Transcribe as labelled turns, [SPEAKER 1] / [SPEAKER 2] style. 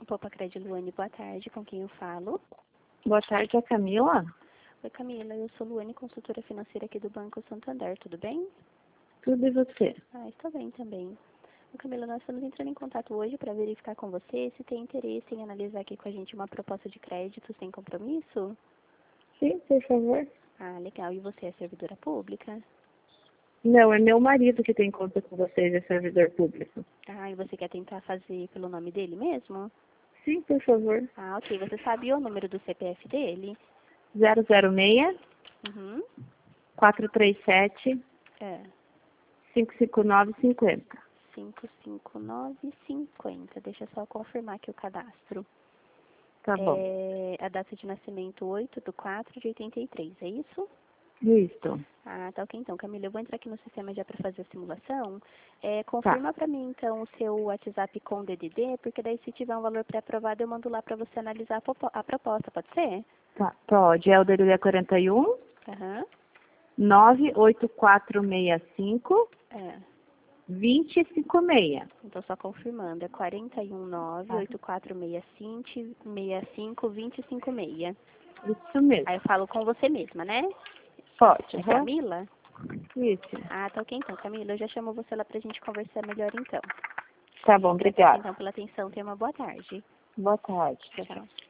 [SPEAKER 1] Poupa Crédito Luane, boa tarde. Com quem eu falo?
[SPEAKER 2] Boa tarde, é a Camila?
[SPEAKER 1] Oi, Camila. Eu sou Luane, consultora financeira aqui do Banco Santander. Tudo bem?
[SPEAKER 2] Tudo e você?
[SPEAKER 1] Estou bem também. Camila, nós estamos entrando em contato hoje para verificar com você se tem interesse em analisar aqui com a gente uma proposta de crédito sem compromisso.
[SPEAKER 2] Sim, por favor.
[SPEAKER 1] Legal. E você é servidora pública?
[SPEAKER 2] Não, é meu marido que tem conta com vocês, é servidor público.
[SPEAKER 1] E você quer tentar fazer pelo nome dele mesmo?
[SPEAKER 2] Sim, por favor.
[SPEAKER 1] Ok. Você sabe o número do CPF dele?
[SPEAKER 2] 006
[SPEAKER 1] Uhum.
[SPEAKER 2] 437
[SPEAKER 1] É.
[SPEAKER 2] 55950.
[SPEAKER 1] 55950. Deixa eu só confirmar aqui o cadastro.
[SPEAKER 2] Tá bom.
[SPEAKER 1] A data de nascimento 8/4/83, é isso?
[SPEAKER 2] Isso.
[SPEAKER 1] Tá ok então, Camila. Eu vou entrar aqui no sistema já para fazer a simulação.
[SPEAKER 2] Tá.
[SPEAKER 1] Confirma para mim então o seu WhatsApp com DDD, porque daí se tiver um valor pré-aprovado eu mando lá para você analisar a proposta, pode ser?
[SPEAKER 2] Tá, pode. É o DDD 41
[SPEAKER 1] Aham.
[SPEAKER 2] 98465
[SPEAKER 1] É.
[SPEAKER 2] 256.
[SPEAKER 1] Então só confirmando, é 419-8465-256.
[SPEAKER 2] Isso mesmo.
[SPEAKER 1] Aí eu falo com você mesma, né?
[SPEAKER 2] Pode.
[SPEAKER 1] É
[SPEAKER 2] Uhum.
[SPEAKER 1] Camila?
[SPEAKER 2] Isso.
[SPEAKER 1] Tá ok então, Camila. Eu já chamo você lá pra gente conversar melhor então.
[SPEAKER 2] Tá bom,
[SPEAKER 1] Obrigada
[SPEAKER 2] obrigada.
[SPEAKER 1] então pela atenção. Tenha uma boa tarde.
[SPEAKER 2] Boa tarde.
[SPEAKER 1] Tchau.